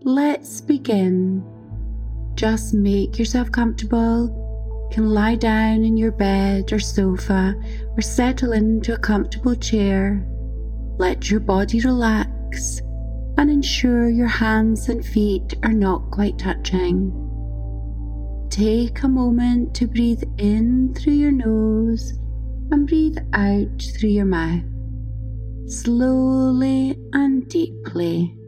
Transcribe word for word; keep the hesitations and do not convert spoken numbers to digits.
let's begin. Just make yourself comfortable. You can lie down in your bed or sofa or settle into a comfortable chair. Let your body relax and ensure your hands and feet are not quite touching. Take a moment to breathe in through your nose and breathe out through your mouth, slowly and deeply.